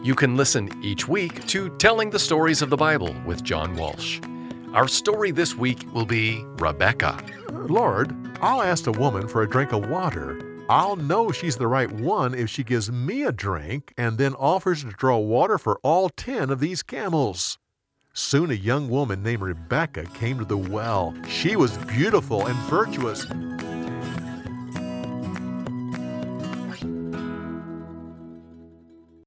You can listen each week to Telling the Stories of the Bible with John Walsh. Our story this week will be Rebecca. Lord, I'll ask a woman for a drink of water. I'll know she's the right one if she gives me a drink and then offers to draw water for all 10 of these camels. Soon a young woman named Rebecca came to the well. She was beautiful and virtuous.